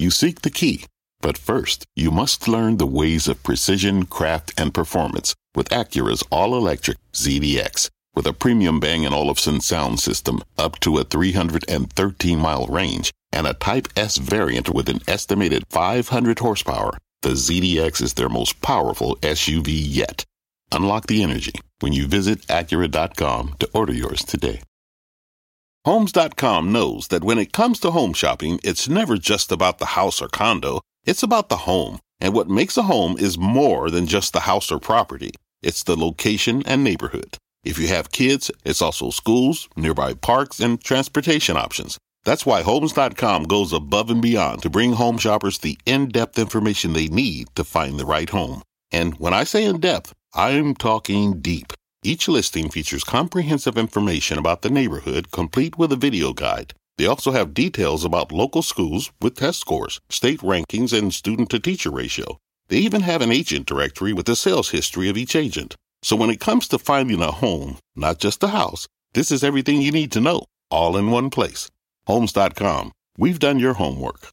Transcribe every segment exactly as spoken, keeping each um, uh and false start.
You seek the key, but first, you must learn the ways of precision, craft, and performance with Acura's all-electric Z D X. With a premium Bang and Olufsen sound system up to a three hundred thirteen mile range and a Type S variant with an estimated five hundred horsepower, the Z D X is their most powerful S U V yet. Unlock the energy when you visit Acura dot com to order yours today. Homes dot com knows that when it comes to home shopping, it's never just about the house or condo. It's about the home. And what makes a home is more than just the house or property. It's the location and neighborhood. If you have kids, it's also schools, nearby parks, and transportation options. That's why Homes dot com goes above and beyond to bring home shoppers the in-depth information they need to find the right home. And when I say in-depth, I'm talking deep. Each listing features comprehensive information about the neighborhood, complete with a video guide. They also have details about local schools with test scores, state rankings, and student-to-teacher ratio. They even have an agent directory with the sales history of each agent. So when it comes to finding a home, not just a house, this is everything you need to know, all in one place. Homes dot com. We've done your homework.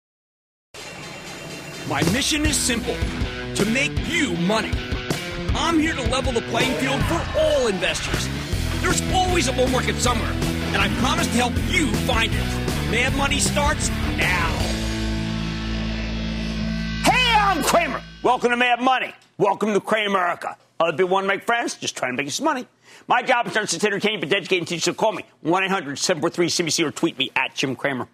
My mission is simple, to make you money. I'm here to level the playing field for all investors. There's always a bull market somewhere, and I promise to help you find it. Mad Money starts now. Hey, I'm Kramer. Welcome to Mad Money. Welcome to Cramerica. Other people want to make friends, just trying to make you some money. My job is not to entertain, but to educate and teach, so call me. one eight hundred seven four three C B C or tweet me at Jim Cramer.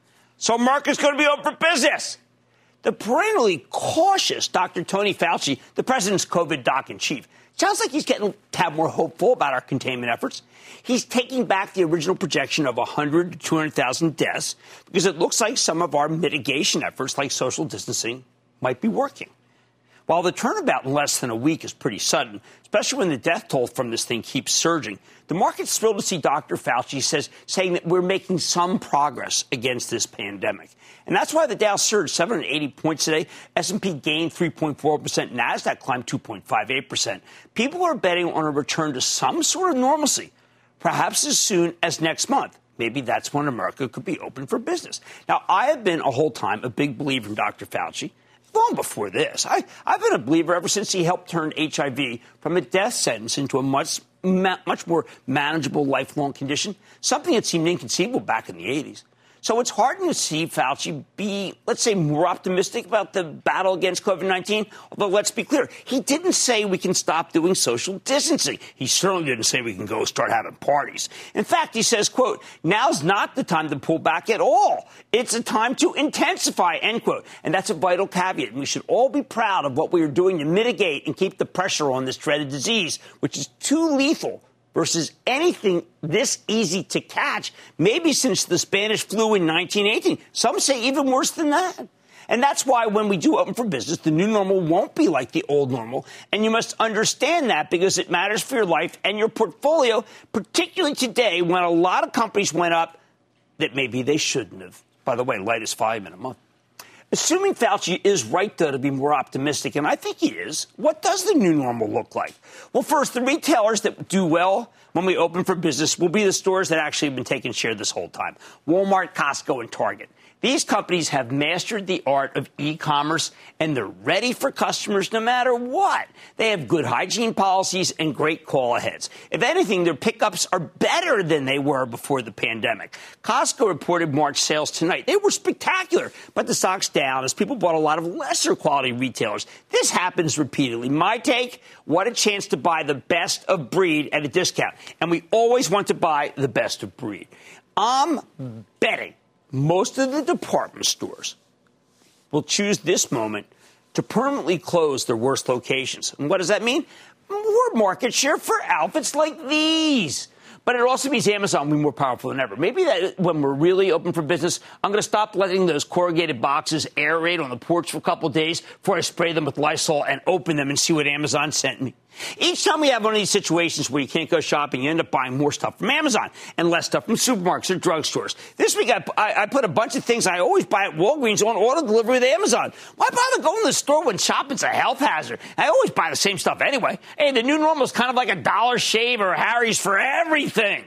So America's going to be open for business. The perennially cautious Doctor Tony Fauci, the president's COVID doc in chief, sounds like he's getting a tad more hopeful about our containment efforts. He's taking back the original projection of one hundred to two hundred thousand deaths because it looks like some of our mitigation efforts, like social distancing, might be working. While the turnabout in less than a week is pretty sudden, especially when the death toll from this thing keeps surging, the market's thrilled to see Doctor Fauci says, saying that we're making some progress against this pandemic. And that's why the Dow surged seven hundred eighty points today. S and P gained three point four percent. NASDAQ climbed two point five eight percent. People are betting on a return to some sort of normalcy, perhaps as soon as next month. Maybe that's when America could be open for business. Now, I have been a whole time a big believer in Doctor Fauci. Long before this, I, I've been a believer ever since he helped turn H I V from a death sentence into a much, ma- much more manageable lifelong condition, something that seemed inconceivable back in the eighties. So it's hard to see Fauci be, let's say, more optimistic about the battle against COVID nineteen. Although, let's be clear, he didn't say we can stop doing social distancing. He certainly didn't say we can go start having parties. In fact, he says, quote, now's not the time to pull back at all. It's a time to intensify, end quote. And that's a vital caveat. And we should all be proud of what we are doing to mitigate and keep the pressure on this dreaded disease, which is too lethal versus anything this easy to catch, maybe since the Spanish flu in nineteen eighteen. Some say even worse than that. And that's why when we do open for business, the new normal won't be like the old normal. And you must understand that because it matters for your life and your portfolio, particularly today when a lot of companies went up that maybe they shouldn't have. By the way, lightest volume in a month. Assuming Fauci is right, though, to be more optimistic, and I think he is, what does the new normal look like? Well, first, the retailers that do well when we open for business will be the stores that actually have been taking share this whole time. Walmart, Costco, and Target. These companies have mastered the art of e-commerce, and they're ready for customers no matter what. They have good hygiene policies and great call-aheads. If anything, their pickups are better than they were before the pandemic. Costco reported March sales tonight. They were spectacular, but the stock's down as people bought a lot of lesser-quality retailers. This happens repeatedly. My take, what a chance to buy the best of breed at a discount. And we always want to buy the best of breed. I'm betting most of the department stores will choose this moment to permanently close their worst locations. And what does that mean? More market share for outfits like these. But it also means Amazon will be more powerful than ever. Maybe that when we're really open for business, I'm going to stop letting those corrugated boxes aerate on the porch for a couple of days before I spray them with Lysol and open them and see what Amazon sent me. Each time we have one of these situations where you can't go shopping, you end up buying more stuff from Amazon and less stuff from supermarkets or drugstores. This week, I, I, I put a bunch of things I always buy at Walgreens on auto delivery with Amazon. Why bother going to the store when shopping's a health hazard? I always buy the same stuff anyway. Hey, the new normal is kind of like a Dollar Shave or Harry's for everything.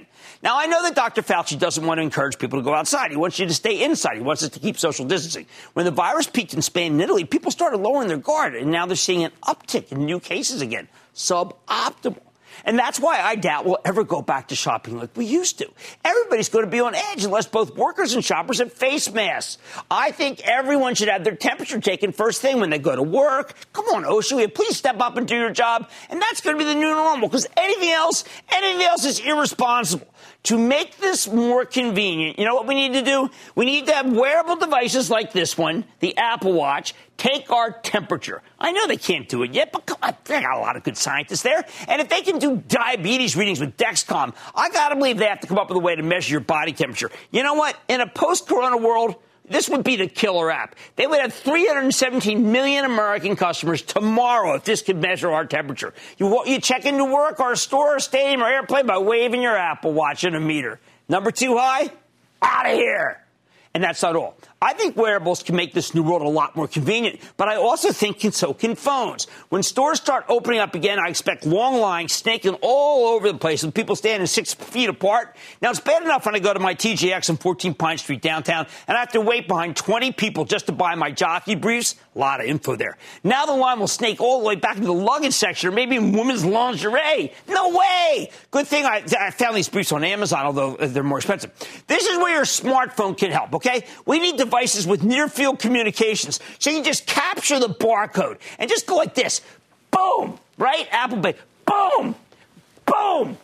Now, I know that Doctor Fauci doesn't want to encourage people to go outside. He wants you to stay inside. He wants us to keep social distancing. When the virus peaked in Spain and Italy, people started lowering their guard, and now they're seeing an uptick in new cases again. Suboptimal. And that's why I doubt we'll ever go back to shopping like we used to. Everybody's going to be on edge unless both workers and shoppers have face masks. I think everyone should have their temperature taken first thing when they go to work. Come on, OSHA, will you please step up and do your job? And that's going to be the new normal, because anything else, anything else is irresponsible. To make this more convenient, you know what we need to do? We need to have wearable devices like this one, the Apple Watch, take our temperature. I know they can't do it yet, but come on, they got a lot of good scientists there. And if they can do diabetes readings with Dexcom, I got to believe they have to come up with a way to measure your body temperature. You know what? In a post-corona world, this would be the killer app. They would have three hundred seventeen million American customers tomorrow if this could measure our temperature. You, you check into work or a store or stadium or airplane by waving your Apple Watch in a meter. Number too high? Out of here. And that's not all. I think wearables can make this new world a lot more convenient, but I also think can, so can phones. When stores start opening up again, I expect long lines snaking all over the place with people standing six feet apart. Now, it's bad enough when I go to my T J X on fourteen Pine Street downtown, and I have to wait behind twenty people just to buy my jockey briefs. A lot of info there. Now the line will snake all the way back into the luggage section, or maybe women's lingerie. No way! Good thing I, I found these briefs on Amazon, although they're more expensive. This is where your smartphone can help, okay? We need devices with near-field communications, so you can just capture the barcode and just go like this. Boom! Right? Apple Pay. Boom! Boom!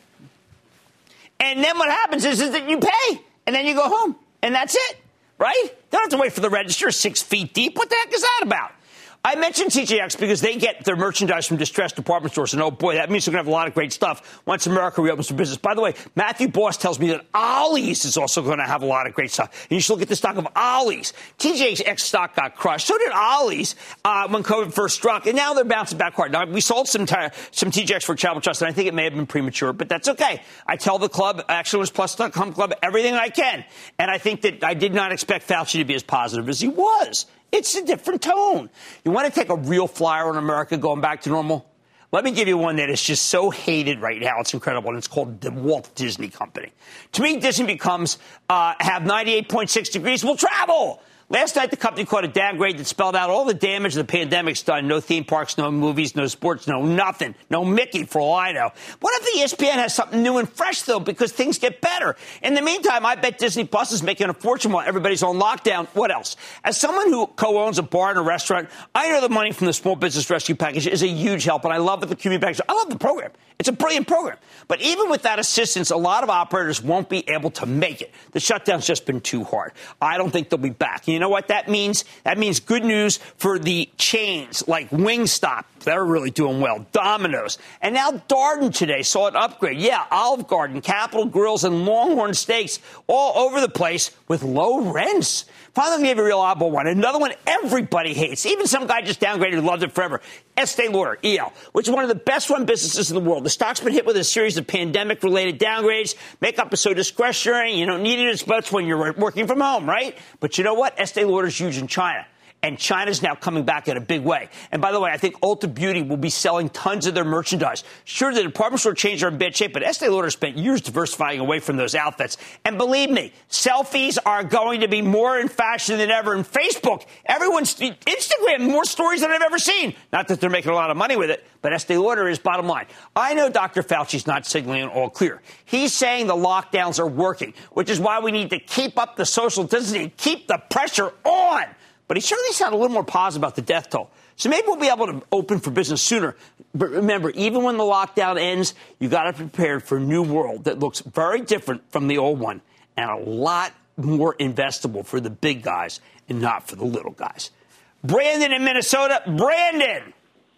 And then what happens is, is that you pay, and then you go home, and that's it. Right? Don't have to wait for the register six feet deep. What the heck is that about? I mentioned T J X because they get their merchandise from distressed department stores. And, oh, boy, that means they're going to have a lot of great stuff once America reopens for business. By the way, Matthew Boss tells me that Ollie's is also going to have a lot of great stuff. And you should look at the stock of Ollie's. T J X stock got crushed. So did Ollie's uh, when COVID first struck. And now they're bouncing back hard. Now, we sold some, t- some T J X for Travel Trust, and I think it may have been premature, but that's okay. I tell the club, Excellence Plus dot com club, everything I can. And I think that I did not expect Fauci to be as positive as he was. It's a different tone. You want to take a real flyer on America going back to normal? Let me give you one that is just so hated right now. It's incredible, and it's called the Walt Disney Company. To me, Disney becomes uh, have ninety-eight point six degrees. We'll travel. Last night, the company caught a downgrade that spelled out all the damage the pandemic's done. No theme parks, no movies, no sports, no nothing. No Mickey, for all I know. What if the E S P N has something new and fresh, though, because things get better? In the meantime, I bet Disney Plus is making a fortune while everybody's on lockdown. What else? As someone who co-owns a bar and a restaurant, I know the money from the Small Business Rescue Package is a huge help, and I love the community package. I love the program. It's a brilliant program. But even with that assistance, a lot of operators won't be able to make it. The shutdown's just been too hard. I don't think they'll be back. You know what that means? That means good news for the chains like Wingstop. They're really doing well. Domino's. And now Darden today saw an upgrade. Yeah, Olive Garden, Capitol Grills, and Longhorn Steaks all over the place with low rents. Finally, we have a real oddball one. Another one everybody hates. Even some guy just downgraded who loved it forever. Estee Lauder, E L, which is one of the best run businesses in the world. The stock's been hit with a series of pandemic-related downgrades. Makeup is so discretionary. You don't need it as much when you're working from home, right? But you know what? Estee Lauder's huge in China. And China's now coming back in a big way. And by the way, I think Ulta Beauty will be selling tons of their merchandise. Sure, the department store chains are in bad shape, but Estee Lauder spent years diversifying away from those outfits. And believe me, selfies are going to be more in fashion than ever. And Facebook, everyone's Instagram, more stories than I've ever seen. Not that they're making a lot of money with it, but Estee Lauder is bottom line. I know Doctor Fauci's not signaling all clear. He's saying the lockdowns are working, which is why we need to keep up the social distancing, keep the pressure on. But he certainly sounded a little more positive about the death toll. So maybe we'll be able to open for business sooner. But remember, even when the lockdown ends, you got to prepare for a new world that looks very different from the old one and a lot more investable for the big guys and not for the little guys. Brandon in Minnesota. Brandon.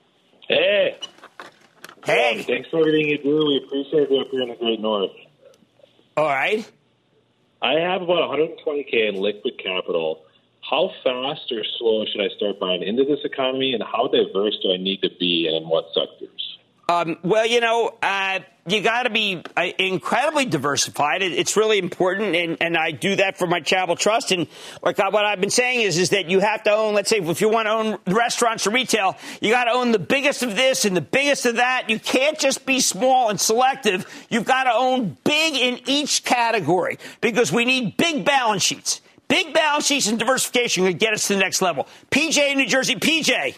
Hey. Hey. Yeah, thanks for everything you do. We appreciate it up here in the Great North. All right. I have about one hundred twenty K in liquid capital. How fast or slow should I start buying into this economy, and how diverse do I need to be, and in what sectors? Um, well, you know, uh, you got to be uh, incredibly diversified. It, it's really important, and, and I do that for my Charitable Trust. And like I, what I've been saying is, is that you have to own, let's say, if you want to own restaurants or retail, you got to own the biggest of this and the biggest of that. You can't just be small and selective. You've got to own big in each category because we need big balance sheets. Big balance sheets and diversification can get us to the next level. P J in New Jersey. P J.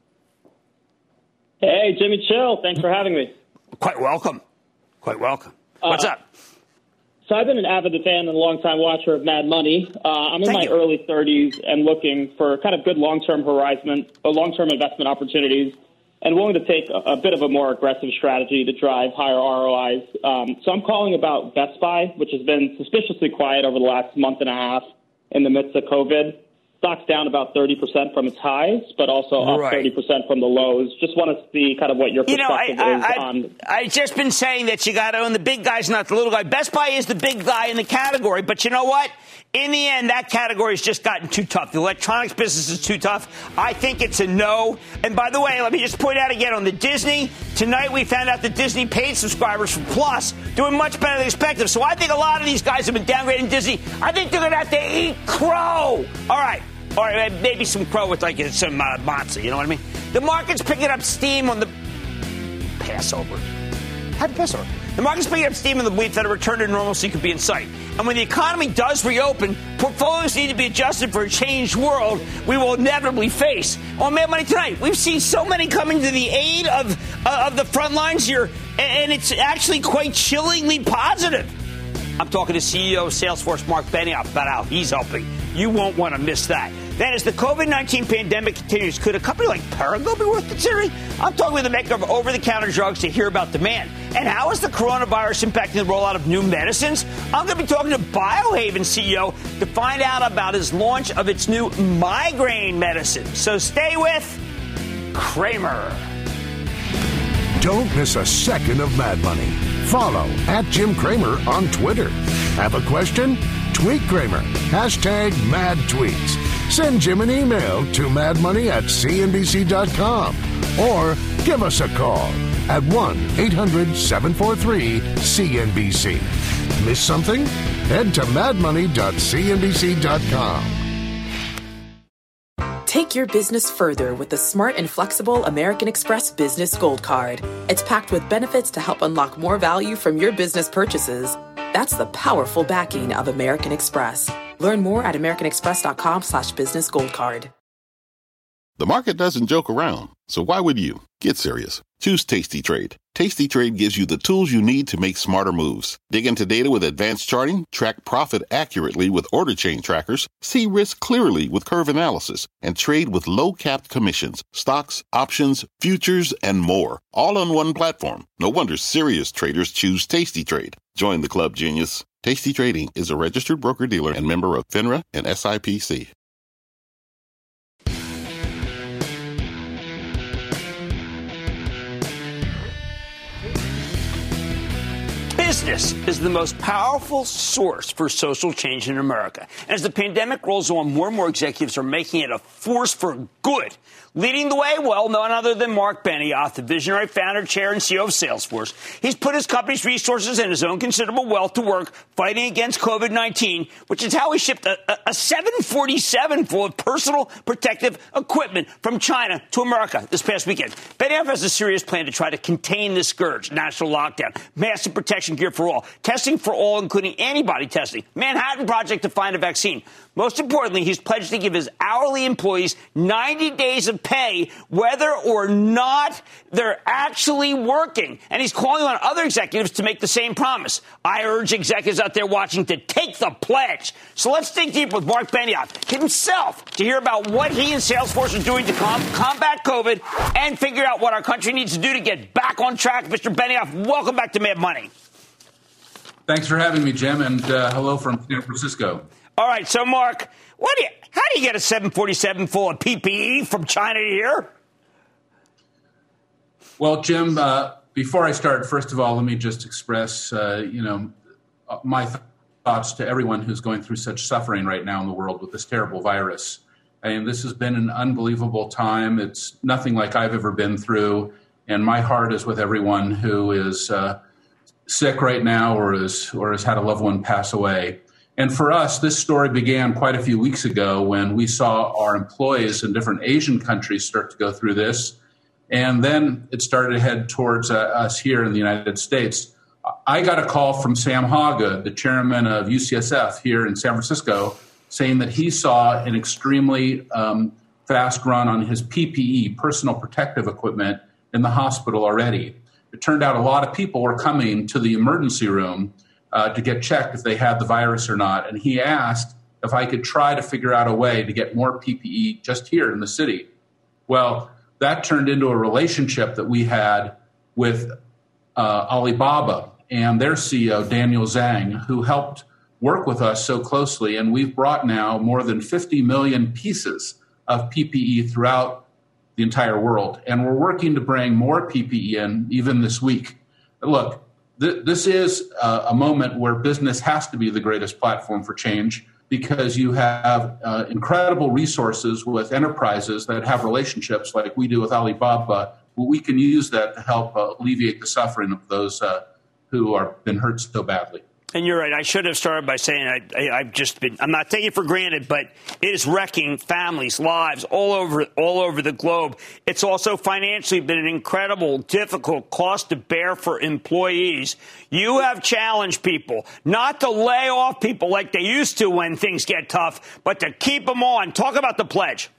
Hey, Jimmy Chill. Thanks for having me. Quite welcome. Quite welcome. What's uh, up? So I've been an avid fan and a longtime watcher of Mad Money. Uh, I'm in Thank my you. early thirties and looking for kind of good long-term horizon, uh, long-term investment opportunities, and willing to take a, a bit of a more aggressive strategy to drive higher R O Is. Um, so I'm calling about Best Buy, which has been suspiciously quiet over the last month and a half in the midst of COVID. Stock's down about thirty percent from its highs, but also up Right. thirty percent from the lows. Just want to see kind of what your You know, perspective I, is I, on. I, I've just been saying that you got to own the big guys, not the little guy. Best Buy is the big guy in the category, but you know what? In the end, that category has just gotten too tough. The electronics business is too tough. I think it's a no. And by the way, let me just point out again on the Disney. Tonight we found out that Disney paid subscribers for Plus doing much better than expected. So I think a lot of these guys have been downgrading Disney. I think they're going to have to eat crow. All right. Or maybe some crow with like some uh, matzo, you know what I mean? The market's picking up steam on the Passover. Happy Passover. The market's picking up steam in the belief that a return to normalcy could be in sight. And when the economy does reopen, portfolios need to be adjusted for a changed world we will inevitably face. On Mad Money Tonight, we've seen so many coming to the aid of, uh, of the front lines here, and it's actually quite chillingly positive. I'm talking to C E O of Salesforce, Mark Benioff, about how he's helping. You won't want to miss that. Then as the COVID nineteen pandemic continues, could a company like Perrigo be worth considering? I'm talking with the maker of over-the-counter drugs to hear about demand. And how is the coronavirus impacting the rollout of new medicines? I'm going to be talking to Biohaven C E O to find out about his launch of its new migraine medicine. So stay with Cramer. Don't miss a second of Mad Money. Follow at Jim Cramer on Twitter. Have a question? Tweet Cramer. Hashtag mad tweets. Send Jim an email to madmoney at c n b c dot com or give us a call at one eight hundred seven four three C N B C. Miss something? Head to mad money dot c n b c dot com. Take your business further with the smart and flexible American Express Business Gold Card. It's packed with benefits to help unlock more value from your business purchases. That's the powerful backing of American Express. Learn more at americanexpress.com slash business gold card. The market doesn't joke around, so why would you? Get serious. Choose Tasty Trade. Tasty Trade gives you the tools you need to make smarter moves. Dig into data with advanced charting, track profit accurately with order chain trackers, see risk clearly with curve analysis, and trade with low-capped commissions, stocks, options, futures, and more. All on one platform. No wonder serious traders choose Tasty Trade. Join the club, genius. Tasty Trading is a registered broker-dealer and member of FINRA and S I P C. Business is the most powerful source for social change in America. And as the pandemic rolls on, more and more executives are making it a force for good. Leading the way, well, none other than Mark Benioff, the visionary founder, chair, and C E O of Salesforce. He's put his company's resources and his own considerable wealth to work fighting against COVID nineteen, which is how he shipped a, a seven forty-seven full of personal protective equipment from China to America this past weekend. Benioff has a serious plan to try to contain this scourge. National lockdown, massive protection gear for all, testing for all, including antibody testing, Manhattan Project to find a vaccine. Most importantly, he's pledged to give his hourly employees ninety days of pay, whether or not they're actually working. And he's calling on other executives to make the same promise. I urge executives out there watching to take the pledge. So let's dig deep with Mark Benioff himself to hear about what he and Salesforce are doing to com- combat COVID and figure out what our country needs to do to get back on track. Mister Benioff, welcome back to Mad Money. Thanks for having me, Jim, and uh, hello from San Francisco. All right, so Mark, what do you, how do you get a seven forty-seven full of P P E from China to here? Well, Jim, uh, before I start, first of all, let me just express, uh, you know, my th- thoughts to everyone who's going through such suffering right now in the world with this terrible virus. I mean, this has been an unbelievable time. It's nothing like I've ever been through. And my heart is with everyone who is uh, sick right now or is or has had a loved one pass away. And for us, this story began quite a few weeks ago when we saw our employees in different Asian countries start to go through this. And then it started to head towards uh, us here in the United States. I got a call from Sam Haga, the chairman of U C S F here in San Francisco, saying that he saw an extremely um, fast run on his P P E, personal protective equipment, in the hospital already. It turned out a lot of people were coming to the emergency room uh, to get checked if they had the virus or not. And he asked if I could try to figure out a way to get more P P E just here in the city. Well, that turned into a relationship that we had with uh, Alibaba and their C E O, Daniel Zhang, who helped work with us so closely. And we've brought now more than fifty million pieces of P P E throughout the entire world. And we're working to bring more P P E in even this week. Look, th- this is uh, a moment where business has to be the greatest platform for change, because you have uh, incredible resources with enterprises that have relationships like we do with Alibaba. Well, we can use that to help uh, alleviate the suffering of those uh, who are been hurt so badly. And you're right. I should have started by saying I, I, I've just been, I'm not taking it for granted, but it is wrecking families, lives all over, all over the globe. It's also financially been an incredible, difficult cost to bear for employees. You have challenged people not to lay off people like they used to when things get tough, but to keep them on. Talk about the pledge.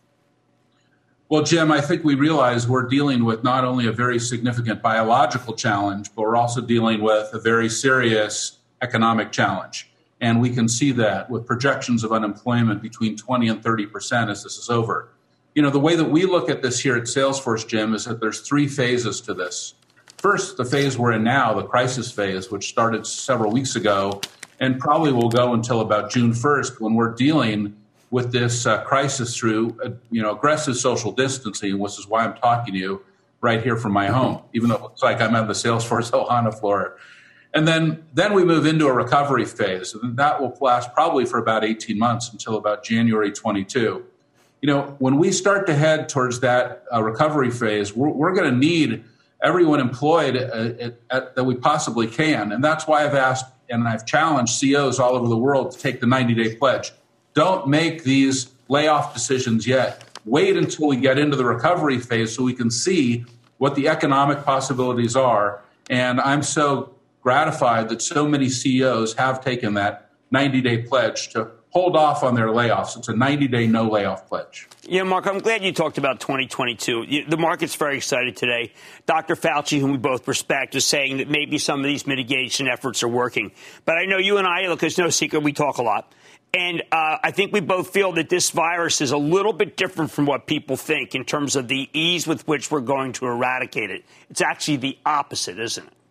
Well, Jim, I think we realize we're dealing with not only a very significant biological challenge, but we're also dealing with a very serious economic challenge. And we can see that with projections of unemployment between twenty and thirty percent as this is over. You know, the way that we look at this here at Salesforce, Jim, is that there's three phases to this. First, the phase we're in now, the crisis phase, which started several weeks ago and probably will go until about June first, when we're dealing with this uh, crisis through, uh, you know, aggressive social distancing, which is why I'm talking to you right here from my home, even though it looks like I'm on the Salesforce Ohana floor. And then, then we move into a recovery phase, and that will last probably for about eighteen months until about January twenty-two. You know, when we start to head towards that uh, recovery phase, we're, we're going to need everyone employed uh, at, at, that we possibly can. And that's why I've asked and I've challenged C E Os all over the world to take the ninety-day pledge. Don't make these layoff decisions yet. Wait until we get into the recovery phase so we can see what the economic possibilities are. And I'm so gratified that so many C E Os have taken that ninety-day pledge to hold off on their layoffs. It's a ninety-day no layoff pledge. Yeah, Mark, I'm glad you talked about twenty twenty-two. The market's very excited today. Doctor Fauci, whom we both respect, is saying that maybe some of these mitigation efforts are working. But I know you and I, look, it's no secret, we talk a lot. And uh, I think we both feel that this virus is a little bit different from what people think in terms of the ease with which we're going to eradicate it. It's actually the opposite, isn't it?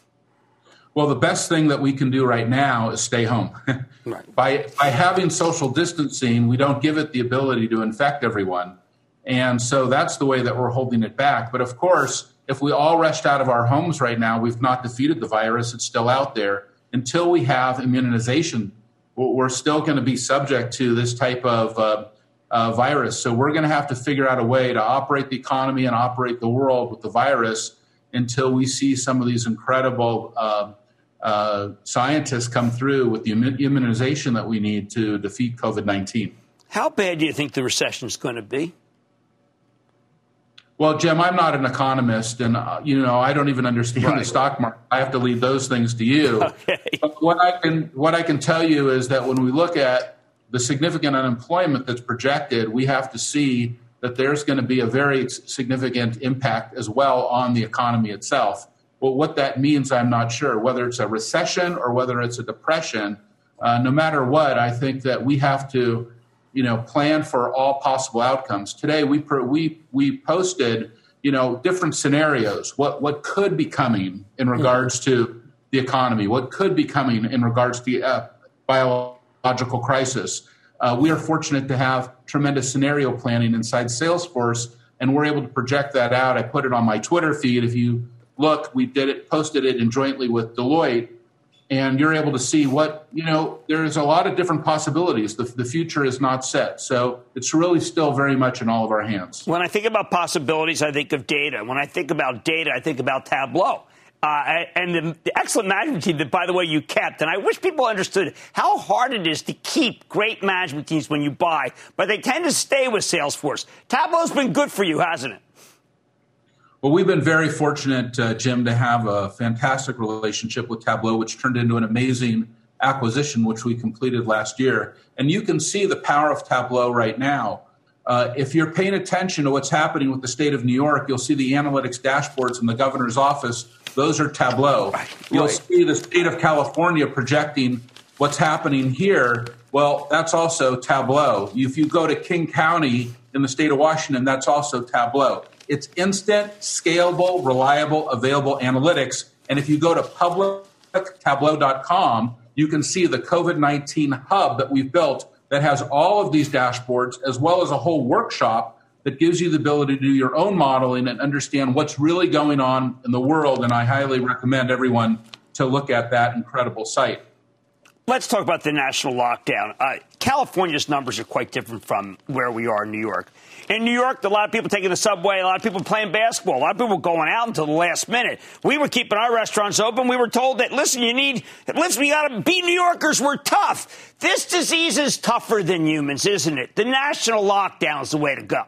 Well, the best thing that we can do right now is stay home. Right. By by having social distancing, we don't give it the ability to infect everyone. And so that's the way that we're holding it back. But of course, if we all rushed out of our homes right now, we've not defeated the virus. It's still out there. Until we have immunization, we're still going to be subject to this type of uh, uh, virus. So we're going to have to figure out a way to operate the economy and operate the world with the virus until we see some of these incredible uh, uh, scientists come through with the immunization that we need to defeat COVID nineteen. How bad do you think the recession is going to be? Well, Jim, I'm not an economist, and uh, you know I don't even understand right. the stock market. I have to leave those things to you. Okay. But what I can what I can tell you is that when we look at the significant unemployment that's projected, we have to see that there's going to be a very significant impact as well on the economy itself. Well, what that means, I'm not sure. Whether it's a recession or whether it's a depression, uh, no matter what, I think that we have to, you know, plan for all possible outcomes. Today, we we we posted, you know, different scenarios. What what could be coming in regards to the economy? What could be coming in regards to the uh, biological crisis? Uh, we are fortunate to have tremendous scenario planning inside Salesforce, and we're able to project that out. I put it on my Twitter feed. If you look, we did it, posted it in jointly with Deloitte. and you're able to see what, you know, there's a lot of different possibilities. The, the future is not set. So it's really still very much in all of our hands. When I think about possibilities, I think of data. When I think about data, I think about Tableau. Uh, and the, the excellent management team that, by the way, you kept. And I wish people understood how hard it is to keep great management teams when you buy, but they tend to stay with Salesforce. Tableau's been good for you, hasn't it? Well, we've been very fortunate, uh, Jim, to have a fantastic relationship with Tableau, which turned into an amazing acquisition, which we completed last year. And you can see the power of Tableau right now. Uh, if you're paying attention to what's happening with the state of New York, you'll see the analytics dashboards in the governor's office. Those are Tableau. You'll see the state of California projecting what's happening here. Well, that's also Tableau. If you go to King County in the state of Washington, that's also Tableau. It's instant, scalable, reliable, available analytics. And if you go to public tableau dot com, you can see the COVID nineteen hub that we've built that has all of these dashboards, as well as a whole workshop that gives you the ability to do your own modeling and understand what's really going on in the world. And I highly recommend everyone to look at that incredible site. Let's talk about the national lockdown. Uh, California's numbers are quite different from where we are in New York. In New York, a lot of people taking the subway, a lot of people playing basketball, a lot of people going out until the last minute. We were keeping our restaurants open. We were told that, listen, you need, listen, we got to be New Yorkers. We're tough. This disease is tougher than humans, isn't it? The national lockdown is the way to go.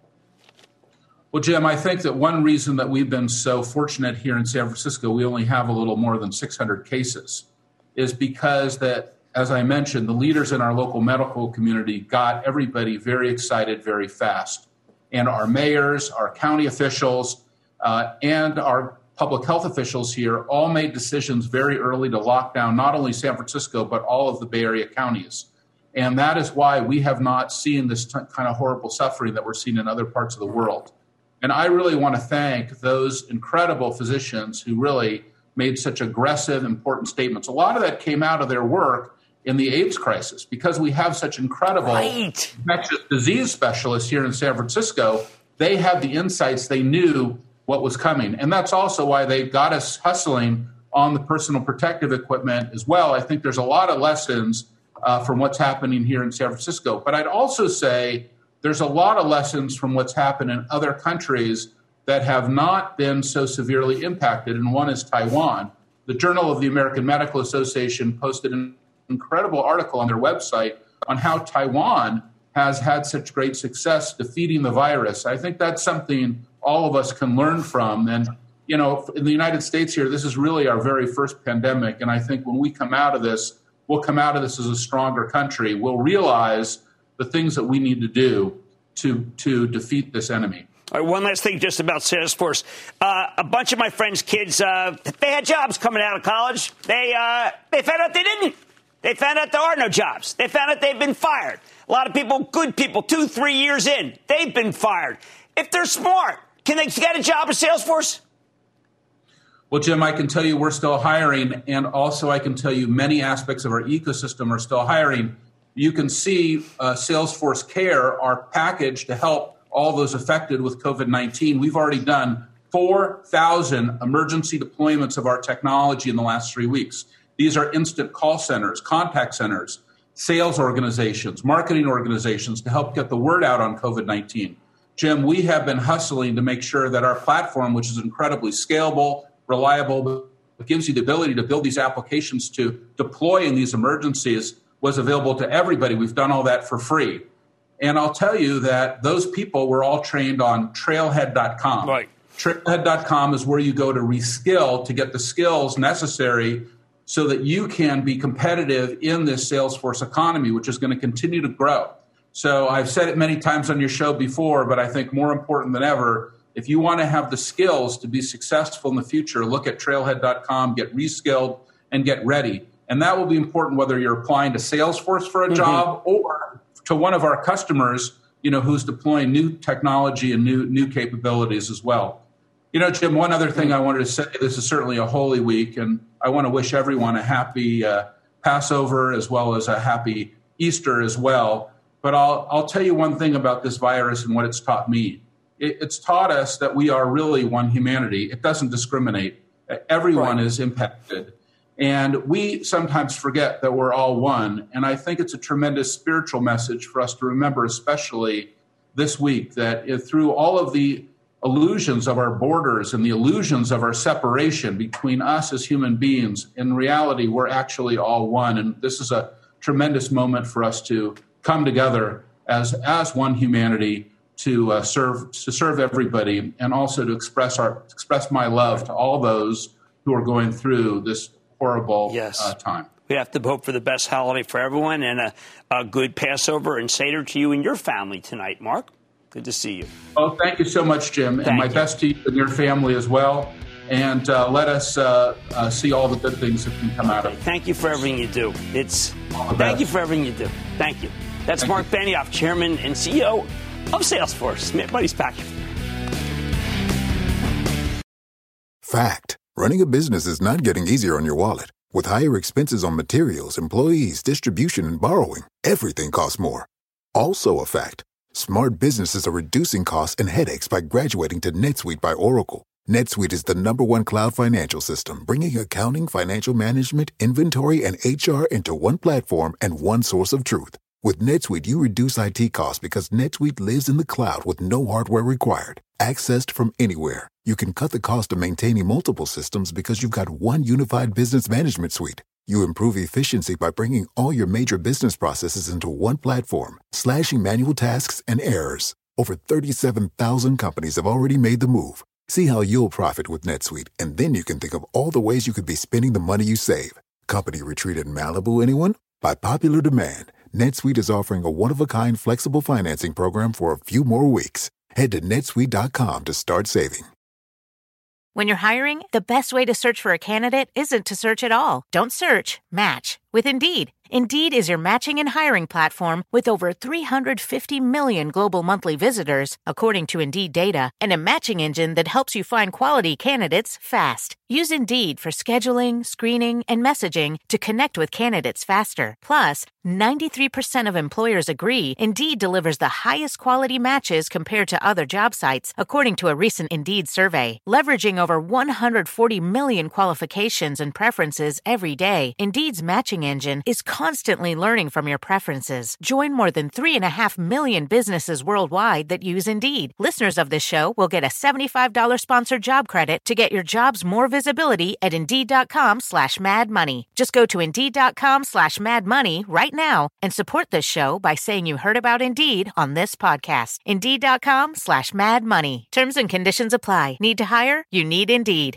Well, Jim, I think that one reason that we've been so fortunate here in San Francisco, we only have a little more than six hundred cases, is because that, as I mentioned, the leaders in our local medical community got everybody very excited very fast. And our mayors, our county officials, uh, and our public health officials here all made decisions very early to lock down not only San Francisco, but all of the Bay Area counties. And that is why we have not seen this t- kind of horrible suffering that we're seeing in other parts of the world. And I really want to thank those incredible physicians who really made such aggressive, important statements. A lot of that came out of their work in the AIDS crisis, because we have such incredible right. infectious disease specialists here in San Francisco. They had the insights. They knew what was coming. And that's also why they got us hustling on the personal protective equipment as well. I think there's a lot of lessons uh, from what's happening here in San Francisco. But I'd also say there's a lot of lessons from what's happened in other countries that have not been so severely impacted. And one is Taiwan. The Journal of the American Medical Association posted an incredible article on their website on how Taiwan has had such great success defeating the virus. I think that's something all of us can learn from. And, you know, in the United States here, this is really our very first pandemic. And I think when we come out of this, we'll come out of this as a stronger country. We'll realize the things that we need to do to, to defeat this enemy. All right, one last thing just about Salesforce. Uh, a bunch of my friends' kids, uh, they had jobs coming out of college. They, uh, they found out they didn't. They found out there are no jobs. They found out they've been fired. A lot of people, good people, two, three years in, they've been fired. If they're smart, can they get a job at Salesforce? Well, Jim, I can tell you we're still hiring, and also I can tell you many aspects of our ecosystem are still hiring. You can see uh, Salesforce Care, our package to help all those affected with COVID nineteen. We've already done four thousand emergency deployments of our technology in the last three weeks. These are instant call centers, contact centers, sales organizations, marketing organizations to help get the word out on COVID nineteen. Jim, we have been hustling to make sure that our platform, which is incredibly scalable, reliable, gives you the ability to build these applications to deploy in these emergencies, was available to everybody. We've done all that for free. And I'll tell you that those people were all trained on trailhead dot com. Right. trailhead dot com is where you go to reskill to get the skills necessary so that you can be competitive in this Salesforce economy, which is going to continue to grow. So I've said it many times on your show before, but I think more important than ever, if you want to have the skills to be successful in the future, look at trailhead dot com, get reskilled, and get ready. And that will be important whether you're applying to Salesforce for a mm-hmm. job or to one of our customers, you know, who's deploying new technology and new new capabilities as well. You know, Jim, one other thing I wanted to say, this is certainly a Holy Week, and I want to wish everyone a happy uh, Passover as well as a happy Easter as well. But I'll, I'll tell you one thing about this virus and what it's taught me. It, it's taught us that we are really one humanity. It doesn't discriminate. Everyone right. is impacted. And we sometimes forget that we're all one. And I think it's a tremendous spiritual message for us to remember, especially this week, that if through all of the illusions of our borders and the illusions of our separation between us as human beings, in reality, we're actually all one. And this is a tremendous moment for us to come together as, as one humanity to uh, serve to serve everybody, and also to express our express my love to all those who are going through this horrible yes. uh, time. We have to hope for the best holiday for everyone and a, a good Passover and Seder to you and your family tonight, Mark. Good to see you. Oh, thank you so much, Jim. Thank and my you. best to you and your family as well. And uh, let us uh, uh, see all the good things that can come out of it. Thank you for everything you do. It's Thank best. you for everything you do. Thank you. That's thank Mark you. Benioff, Chairman and C E O of Salesforce. Mad Money's back. Fact. Running a business is not getting easier on your wallet. With higher expenses on materials, employees, distribution, and borrowing, everything costs more. Also a fact. Smart businesses are reducing costs and headaches by graduating to NetSuite by Oracle. NetSuite is the number one cloud financial system, bringing accounting, financial management, inventory, and H R into one platform and one source of truth. With NetSuite, you reduce I T costs because NetSuite lives in the cloud with no hardware required. Accessed from anywhere. You can cut the cost of maintaining multiple systems because you've got one unified business management suite. You improve efficiency by bringing all your major business processes into one platform, slashing manual tasks and errors. Over thirty-seven thousand companies have already made the move. See how you'll profit with NetSuite, and then you can think of all the ways you could be spending the money you save. Company retreat in Malibu, anyone? By popular demand, NetSuite is offering a one-of-a-kind flexible financing program for a few more weeks. Head to netsuite dot com to start saving. When you're hiring, the best way to search for a candidate isn't to search at all. Don't search, match with Indeed. Indeed is your matching and hiring platform with over three hundred fifty million global monthly visitors, according to Indeed data, and a matching engine that helps you find quality candidates fast. Use Indeed for scheduling, screening, and messaging to connect with candidates faster. Plus, ninety-three percent of employers agree Indeed delivers the highest quality matches compared to other job sites, according to a recent Indeed survey. Leveraging over one hundred forty million qualifications and preferences every day, Indeed's matching engine is constantly learning from your preferences. Join more than three and a half million businesses worldwide that use Indeed. Listeners of this show will get a seventy-five dollars sponsored job credit to get your jobs more visibility at Indeed.com slash Mad Money. Just go to Indeed.com slash Mad Money right now and support this show by saying you heard about Indeed on this podcast. Indeed.com slash Mad Money. Terms and conditions apply. Need to hire? You need Indeed.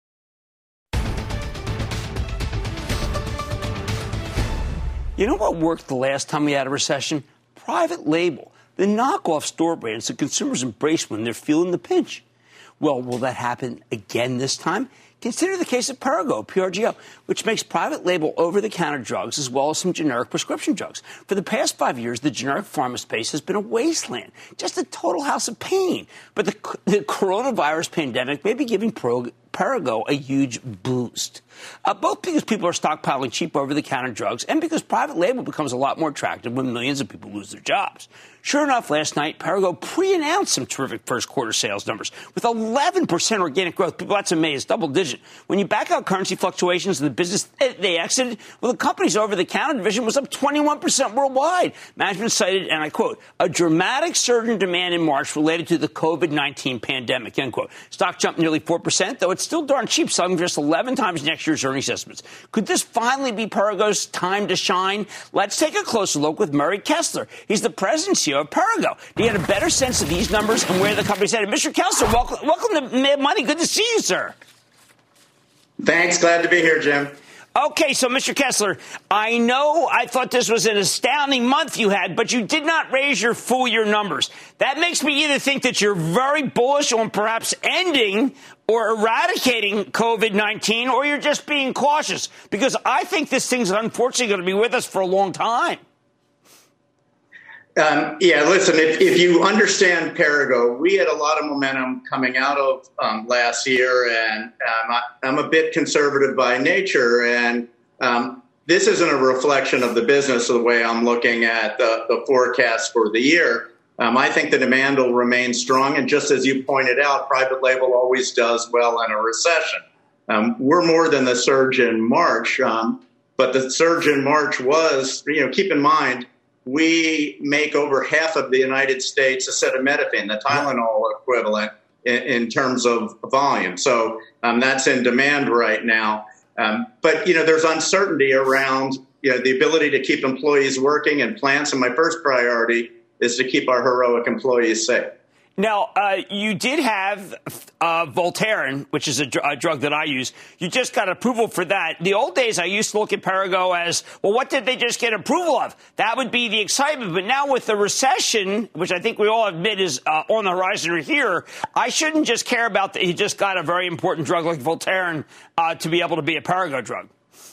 You know what worked the last time we had a recession? Private label, the knockoff store brands that consumers embrace when they're feeling the pinch. Well, will that happen again this time? Consider the case of Perrigo, P R G O, which makes private label over-the-counter drugs as well as some generic prescription drugs. For the past five years, the generic pharma space has been a wasteland, just a total house of pain. But the, the coronavirus pandemic may be giving Perrigo Perrigo a huge boost, uh, both because people are stockpiling cheap over-the-counter drugs and because private label becomes a lot more attractive when millions of people lose their jobs. Sure enough, last night, Perrigo pre-announced some terrific first-quarter sales numbers with eleven percent organic growth. People, that's amazing, double-digit. When you back out currency fluctuations in the business they exited, well, the company's over-the-counter division was up twenty-one percent worldwide. Management cited, and I quote, a dramatic surge in demand in March related to the COVID nineteen pandemic, end quote. Stock jumped nearly four percent, though it's still darn cheap, selling just eleven times next year's earnings estimates. Could this finally be Perrigo's time to shine? Let's take a closer look with Murray Kessler. He's the president and C E O of Perrigo. Do you get a better sense of these numbers and where the company's headed? Mister Kessler, welcome, welcome to Mad Money. Good to see you, sir. Thanks. Glad to be here, Jim. Okay, so Mister Kessler, I know I thought this was an astounding month you had, but you did not raise your full year numbers. That makes me either think that you're very bullish on perhaps ending or eradicating COVID nineteen, or you're just being cautious, because I think this thing's unfortunately going to be with us for a long time. Um, yeah, listen, if, if you understand Perrigo, we had a lot of momentum coming out of um, last year, and um, I, I'm a bit conservative by nature, and um, this isn't a reflection of the business the way I'm looking at the, the forecast for the year. Um, I think the demand will remain strong, and just as you pointed out, private label always does well in a recession. Um, we're more than the surge in March, um, but the surge in March was, you know, keep in mind, we make over half of the United States acetaminophen, the Tylenol equivalent, in, in terms of volume. So um, that's in demand right now. Um, but, you know, there's uncertainty around, you know, the ability to keep employees working in plants. And my first priority is to keep our heroic employees safe. Now, uh, you did have uh, Voltaren, which is a, dr- a drug that I use. You just got approval for that. The old days, I used to look at Perrigo as, well, what did they just get approval of? That would be the excitement. But now with the recession, which I think we all admit is uh, on the horizon or here, I shouldn't just care about that he just got a very important drug like Voltaren uh, to be able to be a Perrigo drug.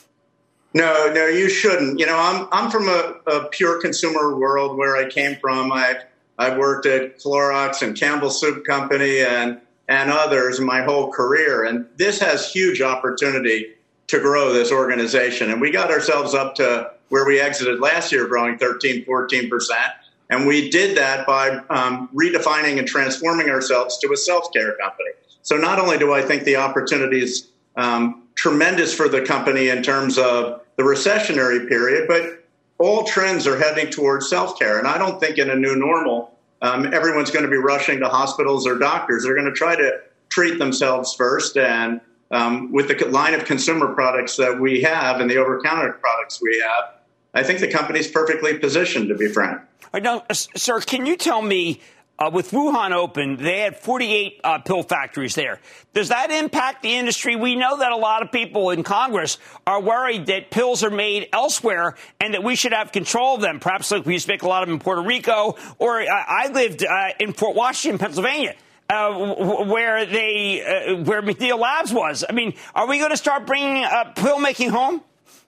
No, no, you shouldn't. You know, I'm I'm from a, a pure consumer world where I came from. I've I've worked at Clorox and Campbell Soup Company and and others my whole career. And this has huge opportunity to grow this organization. And we got ourselves up to where we exited last year, growing thirteen, fourteen percent. And we did that by um, redefining and transforming ourselves to a self-care company. So not only do I think the opportunity is um, tremendous for the company in terms of the recessionary period, but all trends are heading towards self-care. And I don't think in a new normal, um, everyone's going to be rushing to hospitals or doctors. They're going to try to treat themselves first. And um, with the line of consumer products that we have and the over-counter products we have, I think the company's perfectly positioned, to be frank. Right, now, sir, can you tell me, uh, with Wuhan open, they had forty-eight uh, pill factories there. Does that impact the industry? We know that a lot of people in Congress are worried that pills are made elsewhere and that we should have control of them. Perhaps like we used to make a lot of them in Puerto Rico, or uh, I lived uh, in Fort Washington, Pennsylvania, uh, w- where they uh, where McNeil Labs was. I mean, are we going to start bringing uh, pill making home?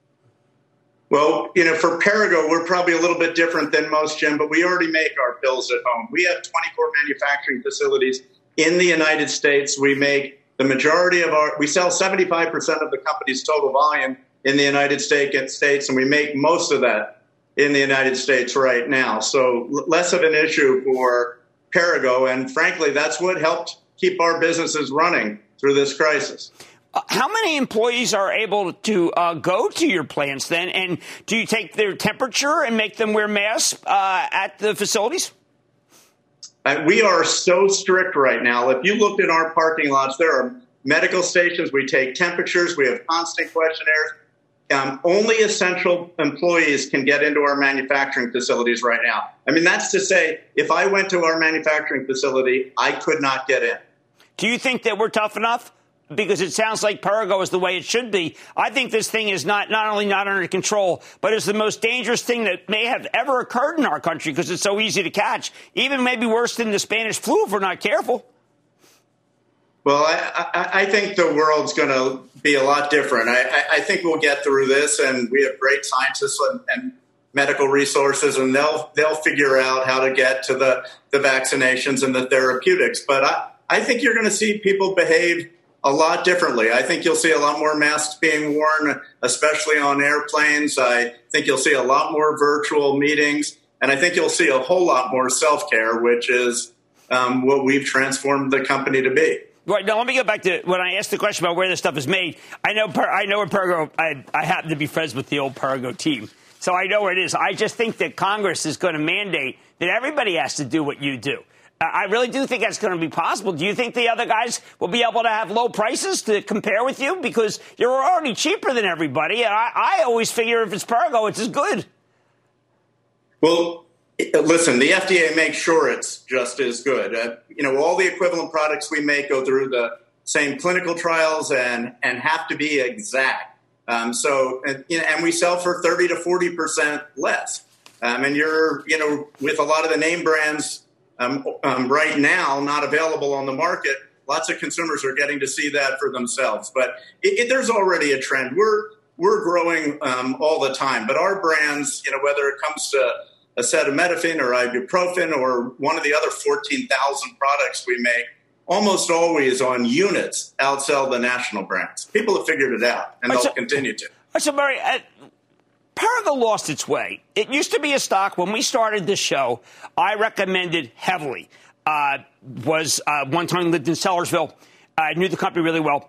Well, you know, for Perrigo, we're probably a little bit different than most, Jim, but we already make our pills at home. We have twenty-four manufacturing facilities in the United States. We make the majority of our, we sell seventy-five percent of the company's total volume in the United States, and we make most of that in the United States right now. So less of an issue for Perrigo. And frankly, that's what helped keep our businesses running through this crisis. Uh, how many employees are able to uh, go to your plants then? And do you take their temperature and make them wear masks uh, at the facilities? Uh, we are so strict right now. If you looked at our parking lots, there are medical stations. We take temperatures. We have constant questionnaires. Um, only essential employees can get into our manufacturing facilities right now. I mean, that's to say, if I went to our manufacturing facility, I could not get in. Do you think that we're tough enough? Because it sounds like Perrigo is the way it should be. I think this thing is not, not only not under control, but is the most dangerous thing that may have ever occurred in our country because it's so easy to catch. Even maybe worse than the Spanish flu if we're not careful. Well, I, I, I think the world's going to be a lot different. I, I, I think we'll get through this, and we have great scientists and, and medical resources, and they'll they'll figure out how to get to the, the vaccinations and the therapeutics. But I, I think you're going to see people behave a lot differently. I think you'll see a lot more masks being worn, especially on airplanes. I think you'll see a lot more virtual meetings, and I think you'll see a whole lot more self-care, which is um, what we've transformed the company to be. Right. Now, let me go back to when I asked the question about where this stuff is made. I know I know where Perrigo, I, I happen to be friends with the old Perrigo team, so I know where it is. I just think that Congress is going to mandate that everybody has to do what you do. I really do think that's going to be possible. Do you think the other guys will be able to have low prices to compare with you? Because you're already cheaper than everybody. And I, I always figure if it's Perrigo, it's as good. Well, listen, the F D A makes sure it's just as good. Uh, you know, all the equivalent products we make go through the same clinical trials and, and have to be exact. Um, so, and, you know, and we sell for thirty to forty percent less. Um, and you're, you know, with a lot of the name brands Um, um, right now, not available on the market, lots of consumers are getting to see that for themselves. But it, it, there's already a trend. We're we're growing um, all the time. But our brands, you know, whether it comes to acetaminophen or ibuprofen or one of the other fourteen thousand products we make, almost always on units outsell the national brands. People have figured it out, and they'll so, continue to. So, Murray, uh, Perrigo lost its way. It used to be a stock. When we started this show, I recommended heavily. Uh, was uh, one time lived in Sellersville. I knew the company really well.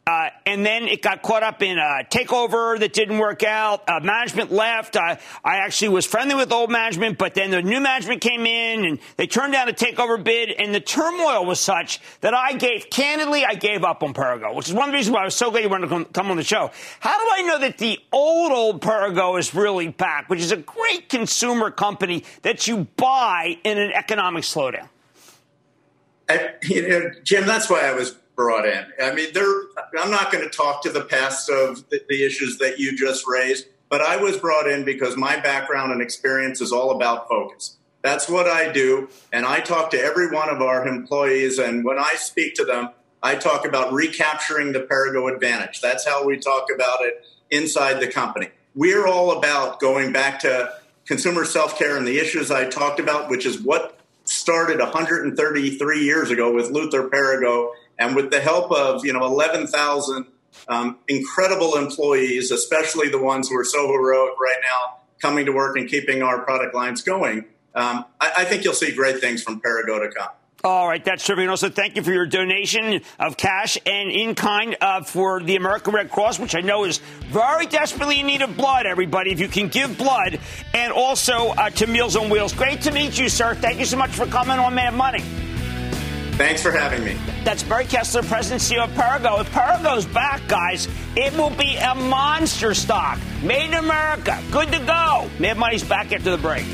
Uh, and then it got caught up in a takeover that didn't work out. Uh, management left. Uh, I actually was friendly with old management, but then the new management came in and they turned down a takeover bid. And the turmoil was such that I gave, candidly, I gave up on Perrigo, which is one of the reasons why I was so glad you wanted to come, come on the show. How do I know that the old, old Perrigo is really back, which is a great consumer company that you buy in an economic slowdown? I, you know, Jim, that's why I was brought in. I mean, there, I'm not going to talk to the past of the, the issues that you just raised, but I was brought in because my background and experience is all about focus. That's what I do, and I talk to every one of our employees, and when I speak to them, I talk about recapturing the Perrigo advantage. That's how we talk about it inside the company. We're all about going back to consumer self-care and the issues I talked about, which is what started one hundred thirty-three years ago with Luther Perrigo. And with the help of, you know, eleven thousand um, incredible employees, especially the ones who are so heroic right now, coming to work and keeping our product lines going, um, I, I think you'll see great things from Perrigo to come. All right, that's terrific. And also, thank you for your donation of cash and in kind uh, for the American Red Cross, which I know is very desperately in need of blood, everybody, if you can give blood. And also uh, to Meals on Wheels. Great to meet you, sir. Thank you so much for coming on Mad Money. Thanks for having me. That's Barry Kessler, President and C E O of Perrigo. If Perrigo's back, guys, it will be a monster stock. Made in America. Good to go. Mad Money's back after the break.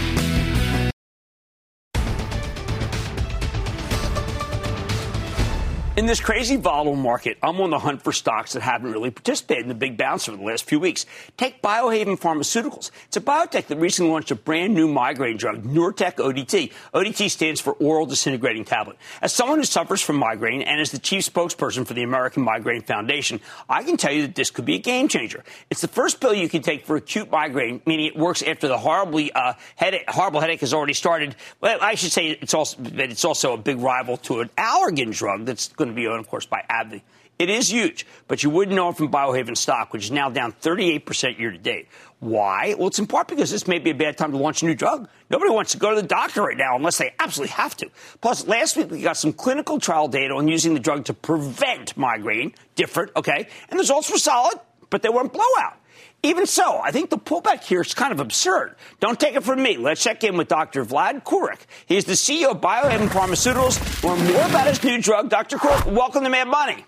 In this crazy volatile market, I'm on the hunt for stocks that haven't really participated in the big bounce over the last few weeks. Take Biohaven Pharmaceuticals. It's a biotech that recently launched a brand new migraine drug, Nurtec O D T. O D T stands for Oral Disintegrating Tablet. As someone who suffers from migraine and as the chief spokesperson for the American Migraine Foundation, I can tell you that this could be a game changer. It's the first pill you can take for acute migraine, meaning it works after the horribly uh, headache, horrible headache has already started. Well, I should say it's also that it's also a big rival to an Allergan drug that's going to be owned, of course, by AbbVie. It is huge, but you wouldn't know it from Biohaven stock, which is now down thirty-eight percent year to date. Why? Well, it's in part because this may be a bad time to launch a new drug. Nobody wants to go to the doctor right now unless they absolutely have to. Plus, last week we got some clinical trial data on using the drug to prevent migraine. Different, okay? And the results were solid, but they weren't blowout. Even so, I think the pullback here is kind of absurd. Don't take it from me. Let's check in with Doctor Vlad Kurik. He's the C E O of Biohaven Pharmaceuticals. Learn more about his new drug. Doctor Kurik, welcome to Mad Money.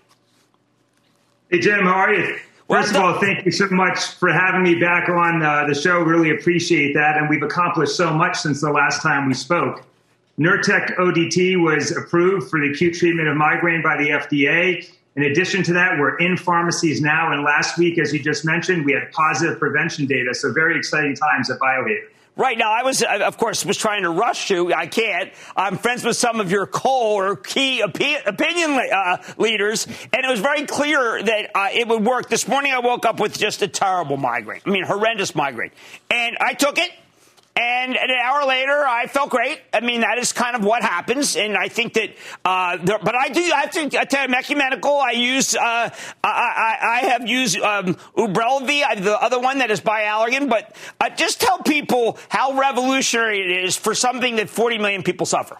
Hey, Jim, how are you? First of all, thank you so much for having me back on uh, the show. Really appreciate that. And we've accomplished so much since the last time we spoke. Nurtec O D T was approved for the acute treatment of migraine by the F D A. In addition to that, we're in pharmacies now. And last week, as you just mentioned, we had positive prevention data. So very exciting times at Biohaven. Right. Now, I was, of course, was trying to rush you. I can't. I'm friends with some of your coal or key opi- opinion uh, leaders, and it was very clear that uh, it would work. This morning, I woke up with just a terrible migraine. I mean, horrendous migraine. And I took it. And an hour later, I felt great. I mean, that is kind of what happens. And I think that, uh, there, but I do, I have to I tell you, Ecumenical, I use, uh, I, I, I have used, um, Ubrelvy, the other one that is by Allergan. But uh, just tell people how revolutionary it is for something that forty million people suffer.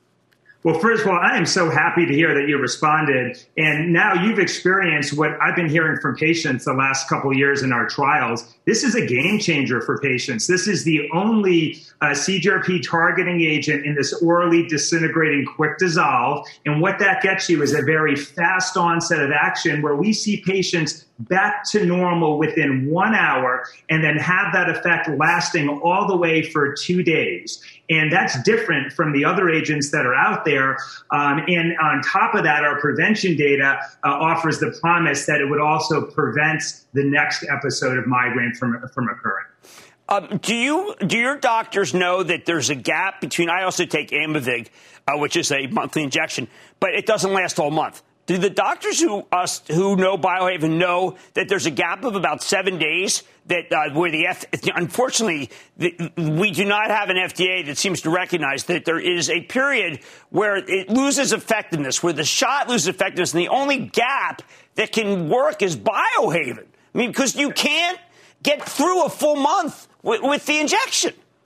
Well, first of all, I am so happy to hear that you responded. And now you've experienced what I've been hearing from patients the last couple of years in our trials. This is a game changer for patients. This is the only uh, C G R P targeting agent in this orally disintegrating quick dissolve. And what that gets you is a very fast onset of action where we see patients back to normal within one hour and then have that effect lasting all the way for two days. And that's different from the other agents that are out there. Um, and on top of that, our prevention data uh, offers the promise that it would also prevent the next episode of migraine from, from occurring. Um, do you do your doctors know that there's a gap between, I also take Aimovig, uh, which is a monthly injection, but it doesn't last all month. Do the doctors who us who know Biohaven know that there's a gap of about seven days that uh, where the F, unfortunately the, we do not have an F D A that seems to recognize that there is a period where it loses effectiveness, where the shot loses effectiveness, and the only gap that can work is Biohaven. I mean, because you can't get through a full month with, with the injection.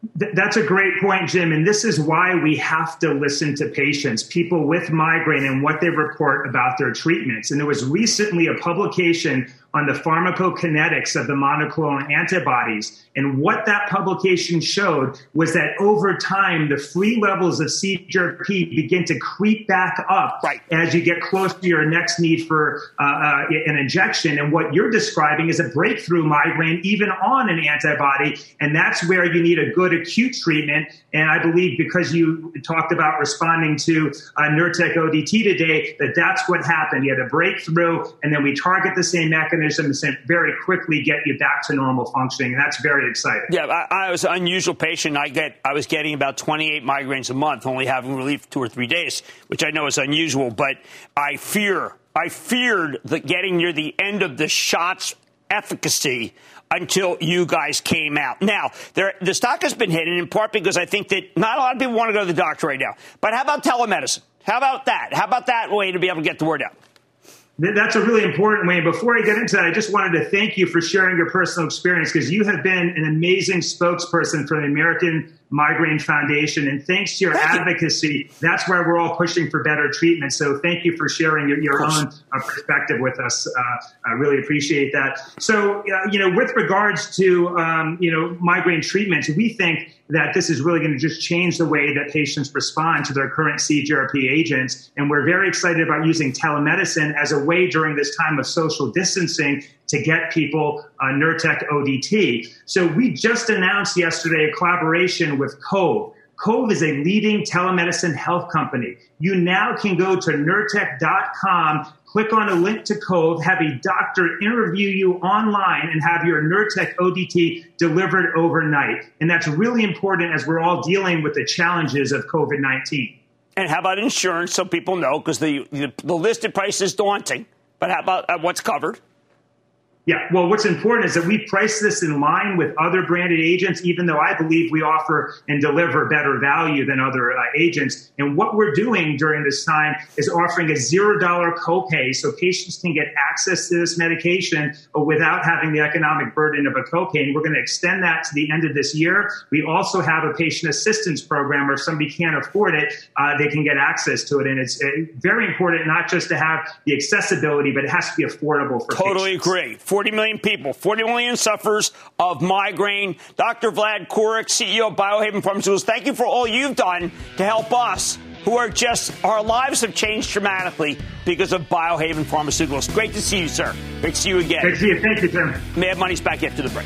Th- that's a great point, Jim. And this is why we have to listen to patients, people with migraine, and what they report about their treatments. And there was recently a publication on the pharmacokinetics of the monoclonal antibodies. And what that publication showed was that over time, the free levels of C G R P begin to creep back up right. as you get close to your next need for uh, uh, an injection. And what you're describing is a breakthrough migraine, even on an antibody. And that's where you need a good acute treatment. And I believe because you talked about responding to uh, Nurtec O D T today, that that's what happened. You had a breakthrough, and then we target the same mechanism and very quickly get you back to normal functioning. And that's very exciting. Yeah, I, I was an unusual patient. I get, I was getting about twenty-eight migraines a month, only having relief two or three days, which I know is unusual. But I fear, I feared that getting near the end of the shot's efficacy until you guys came out. Now, there, the stock has been hidden in part because I think that not a lot of people want to go to the doctor right now. But how about telemedicine? How about that? How about that way to be able to get the word out? That's a really important way. Before I get into that, I just wanted to thank you for sharing your personal experience, because you have been an amazing spokesperson for the American Migraine Foundation. And thanks to your thank advocacy, you. That's why we're all pushing for better treatment. So thank you for sharing your, your own uh, perspective with us. Uh, I really appreciate that. So, uh, you know, with regards to, um, you know, migraine treatments, we think that this is really going to just change the way that patients respond to their current C G R P agents. And we're very excited about using telemedicine as a way during this time of social distancing to get people uh, Nurtec O D T. So we just announced yesterday a collaboration with Cove. Cove is a leading telemedicine health company. You now can go to Nurtec dot com, click on a link to Cove, have a doctor interview you online, and have your Nurtec O D T delivered overnight. And that's really important as we're all dealing with the challenges of COVID nineteen. And how about insurance, so people know, because the, the, the listed price is daunting. But how about uh, what's covered? Yeah, well, what's important is that we price this in line with other branded agents, even though I believe we offer and deliver better value than other uh, agents. And what we're doing during this time is offering a zero dollar copay so patients can get access to this medication without having the economic burden of a copay. And we're going to extend that to the end of this year. We also have a patient assistance program where if somebody can't afford it, uh, they can get access to it. And it's uh, very important not just to have the accessibility, but it has to be affordable for totally patients. Totally agree. forty million people, forty million sufferers of migraine. Doctor Vlad Coric, C E O of Biohaven Pharmaceuticals, thank you for all you've done to help us, who are just, our lives have changed dramatically because of Biohaven Pharmaceuticals. Great to see you, sir. Great to see you again. Great to see you. Thank you, Tim. Mad Money's back after the break.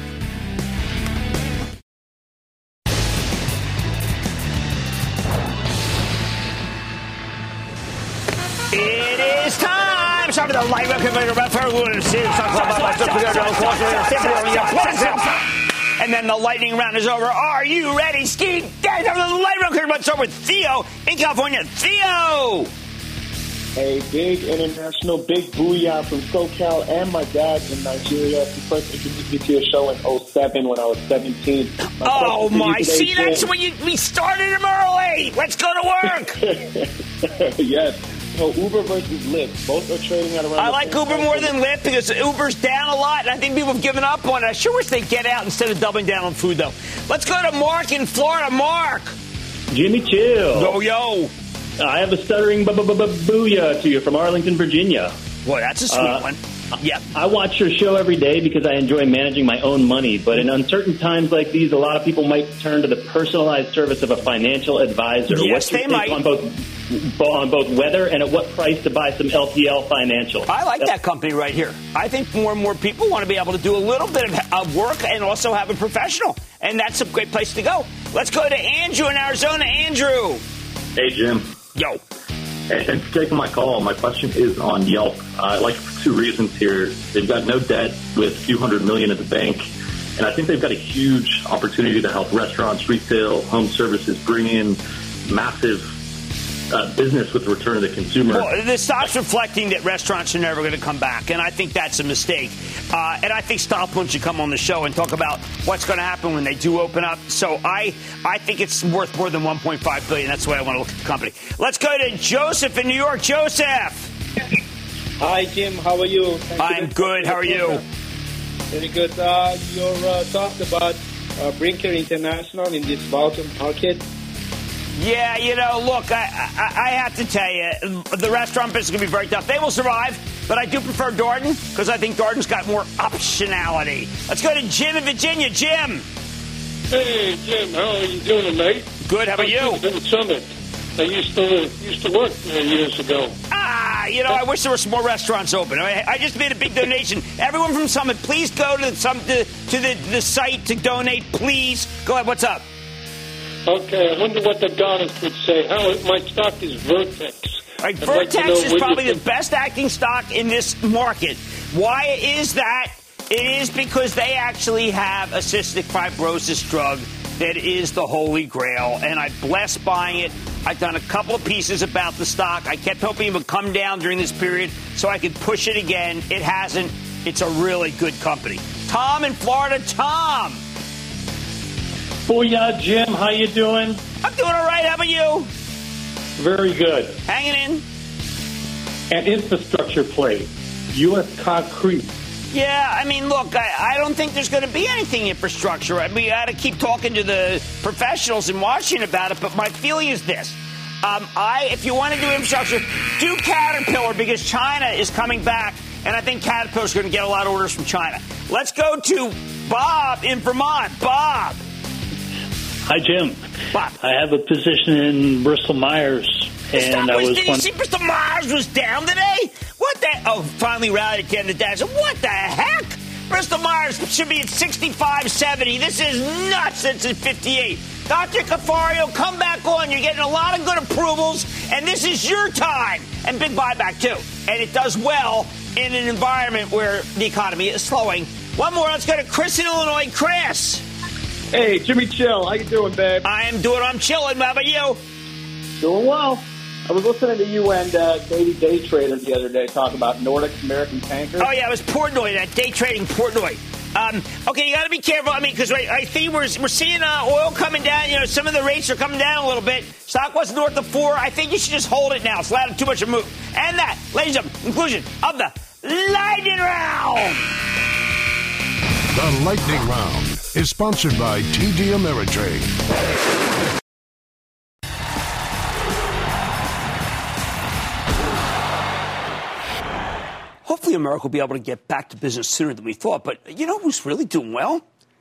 It is time. Time for the light record. And then the lightning round is over. Are you ready, Ski? Guys, time for the light record. Let's start with Theo in California. Theo. A big international, big booyah from SoCal and my dad in Nigeria. He first introduced me to your show in oh seven when I was seventeen. My oh, my. See, Jim. that's when you, we started him early. Let's go to work. Yes. So Uber versus Lyft, both are trading at around. I like Uber more than Lyft because Uber's down a lot, and I think people have given up on it. I sure wish they'd get out instead of doubling down on food, though. Let's go to Mark in Florida. Mark. Jimmy Chill. Yo, yo. I have a stuttering booyah to you from Arlington, Virginia. Boy, that's a sweet uh, one. Yep. I watch your show every day because I enjoy managing my own money. But in uncertain times like these, a lot of people might turn to the personalized service of a financial advisor. Yes, What's your they take might. On both, on both whether and at what price to buy some L P L Financial? I like that company right here. I think more and more people want to be able to do a little bit of, of work and also have a professional. And that's a great place to go. Let's go to Andrew in Arizona. Andrew. Hey, Jim. Yo. Hey, thanks for taking my call. My question is on Yelp. Uh, I like it for two reasons here. They've got no debt with a few hundred million at the bank. And I think they've got a huge opportunity to help restaurants, retail, home services bring in massive uh, business with the return of the consumer. Well, the stock's reflecting that restaurants are never going to come back, and I think that's a mistake. Uh, and I think Stockman should come on the show and talk about what's going to happen when they do open up. So I, I think it's worth more than one point five billion dollars. That's the way I want to look at the company. Let's go to Joseph in New York. Joseph. Hi, Jim. How are you? Thank I'm you good. How are you? Very good. Uh, you uh, talked about uh, Brinker International in this volatile market? Yeah, you know, look, I, I, I have to tell you, the restaurant business is going to be very tough. They will survive, but I do prefer Darden because I think Darden's got more optionality. Let's go to Jim in Virginia. Jim. Hey, Jim, how are you doing, mate? Good, how about you? I'm Summit. I used to used to work there years ago. Ah, you know, I wish there were some more restaurants open. I, I just made a big donation. Everyone from Summit, please go to some to, to the, the site to donate, please. Go ahead, what's up? Okay, I wonder what the Dollars would say. How my stock is Vertex. All right, I'd Vertex like is probably you... the best acting stock in this market. Why is that? It is because they actually have a cystic fibrosis drug that is the holy grail, and I bless buying it. I've done a couple of pieces about the stock. I kept hoping it would come down during this period so I could push it again. It hasn't. It's a really good company. Tom in Florida. Tom. Booyah, Jim. How you doing? I'm doing all right. How about you? Very good. Hanging in. An infrastructure play. U S Concrete. Yeah, I mean, look, I, I don't think there's going to be anything infrastructure. I mean, I got to keep talking to the professionals in Washington about it, but my feeling is this. Um, I, if you want to do infrastructure, do Caterpillar because China is coming back, and I think Caterpillar is going to get a lot of orders from China. Let's go to Bob in Vermont. Bob. Hi, Jim. Bob. I have a position in Bristol-Myers, and I was... Did you see Bristol-Myers was down today? What the... Oh, finally rallied at the end of the day. I said, what the heck? Bristol-Myers should be at sixty-five seventy. This is nuts. It's at fifty-eight. Doctor Cafario, come back on. You're getting a lot of good approvals, and this is your time. And big buyback, too. And it does well in an environment where the economy is slowing. One more. Let's go to Chris in Illinois. Chris. Hey, Jimmy Chill. How you doing, babe? I am doing. I'm chilling. How about you? Doing well. I was listening to you and uh, Davey Day Trader the other day talk about Nordic American tankers. Oh, yeah, it was Portnoy, that day trading Portnoy. Um, okay, you got to be careful. I mean, because right, I think we're, we're seeing uh, oil coming down. You know, some of the rates are coming down a little bit. Stock was north of four. I think you should just hold it now. It's allowed too much to move. And that, ladies and gentlemen, conclusion of the Lightning Round. The Lightning Round is sponsored by T D Ameritrade. Hopefully America will be able to get back to business sooner than we thought. But you know who's really doing well?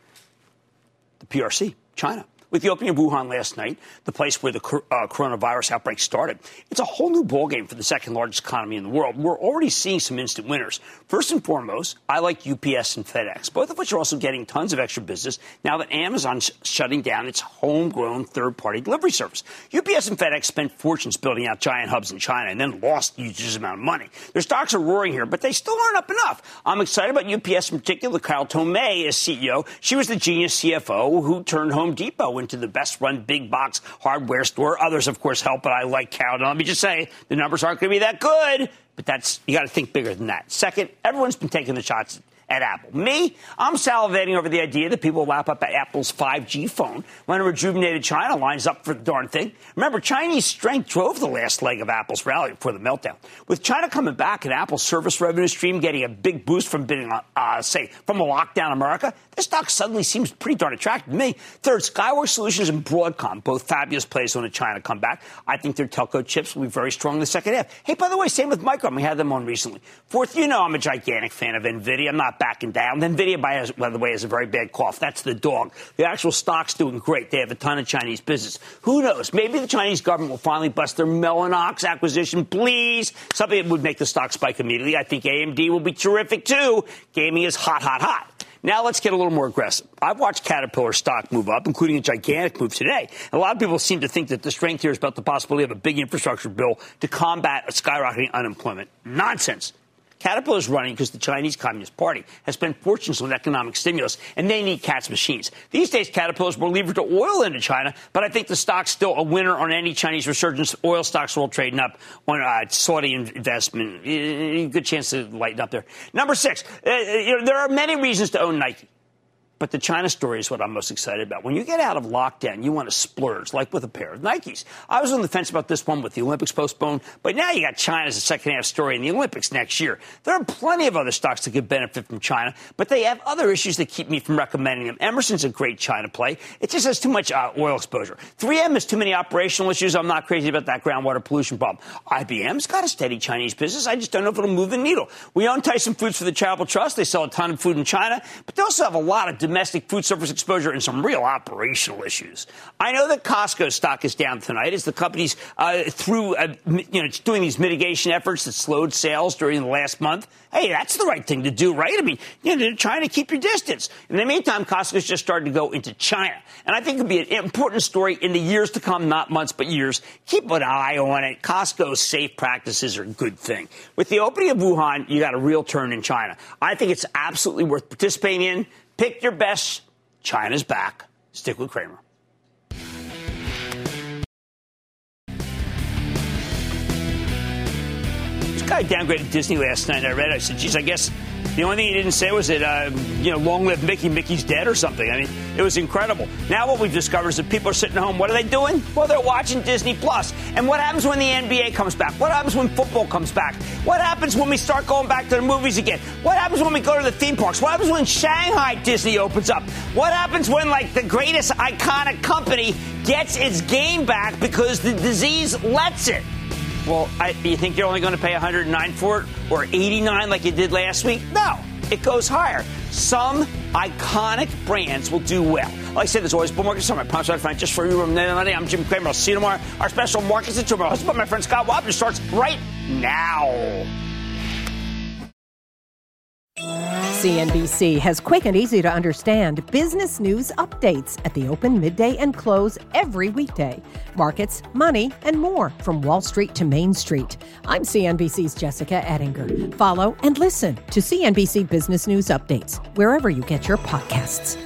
The P R C, China. With the opening of Wuhan last night, the place where the uh, coronavirus outbreak started, it's a whole new ballgame for the second largest economy in the world. We're already seeing some instant winners. First and foremost, I like U P S and FedEx, both of which are also getting tons of extra business now that Amazon's shutting down its homegrown third-party delivery service. U P S and FedEx spent fortunes building out giant hubs in China and then lost huge amount of money. Their stocks are roaring here, but they still aren't up enough. I'm excited about U P S in particular. Carol Tomé as C E O. She was the genius C F O who turned Home Depot into the best-run big-box hardware store. Others, of course, help, but I like Carol. Now, let me just say, the numbers aren't going to be that good, but that's you got to think bigger than that. Second, everyone's been taking the shots at Apple. Me, I'm salivating over the idea that people will lap up Apple's five G phone when a rejuvenated China lines up for the darn thing. Remember, Chinese strength drove the last leg of Apple's rally before the meltdown. With China coming back and Apple's service revenue stream getting a big boost from being, uh, say, from a lockdown America, this stock suddenly seems pretty darn attractive to me. Third, Skyworks Solutions and Broadcom, both fabulous plays when China come back. I think their telco chips will be very strong in the second half. Hey, by the way, same with Micron. We had them on recently. Fourth, you know I'm a gigantic fan of NVIDIA. I'm not backing down. NVIDIA, by, by the way, has a very bad cough. That's the dog. The actual stock's doing great. They have a ton of Chinese business. Who knows? Maybe the Chinese government will finally bust their Mellanox acquisition. Please. Something that would make the stock spike immediately. I think A M D will be terrific, too. Gaming is hot, hot, hot. Now let's get a little more aggressive. I've watched Caterpillar stock move up, including a gigantic move today. A lot of people seem to think that the strength here is about the possibility of a big infrastructure bill to combat skyrocketing unemployment. Nonsense. Caterpillar is running because the Chinese Communist Party has spent fortunes on economic stimulus, and they need cat's machines. These days, Caterpillar is more levered to oil into China, but I think the stock's still a winner on any Chinese resurgence. Oil stocks are all trading up on uh, Saudi investment. Good chance to lighten up there. Number six, uh, you know, there are many reasons to own Nike. but the China story is what I'm most excited about. When you get out of lockdown, you want to splurge, like with a pair of Nikes. I was on the fence about this one with the Olympics postponed, but now you got China as a second-half story in the Olympics next year. There are plenty of other stocks that could benefit from China, but they have other issues that keep me from recommending them. Emerson's a great China play. It just has too much uh, oil exposure. three M has too many operational issues. I'm not crazy about that groundwater pollution problem. I B M's got a steady Chinese business. I just don't know if it'll move the needle. We own Tyson Foods for the Charitable Trust. They sell a ton of food in China, but they also have a lot of domestic food service exposure and some real operational issues. I know that Costco stock is down tonight as the company's uh, through, uh, you know, it's doing these mitigation efforts that slowed sales during the last month. Hey, that's the right thing to do, right? I mean, you know, they're trying to keep your distance. In the meantime, Costco's just started to go into China. And I think it'll be an important story in the years to come, not months, but years. Keep an eye on it. Costco's safe practices are a good thing. With the opening of Wuhan, you got a real turn in China. I think it's absolutely worth participating in. Pick your best. China's back. Stick with Cramer. This guy downgraded Disney last night. I read it. I said, geez, I guess the only thing he didn't say was that, uh, you know, long live Mickey, Mickey's dead or something. I mean, it was incredible. Now what we've discovered is that people are sitting home. What are they doing? Well, they're watching Disney Plus. And what happens when the N B A comes back? What happens when football comes back? What happens when we start going back to the movies again? What happens when we go to the theme parks? What happens when Shanghai Disney opens up? What happens when, like, the greatest iconic company gets its game back because the disease lets it? Well, I, you think you're only going to pay one hundred nine for it or eighty-nine like you did last week? No, it goes higher. Some iconic brands will do well. Like I said, there's always bull market summer. I promise I'll find just for you. I'm Jim Cramer. I'll see you tomorrow. Our special Markets and Tomorrow, hosted by my friend Scott Wapner, starts right now. C N B C has quick and easy to understand business news updates at the open, midday, and close every weekday. Markets, money, and more from Wall Street to Main Street. I'm C N B C's Jessica Ettinger. Follow and listen to C N B C Business News Updates wherever you get your podcasts.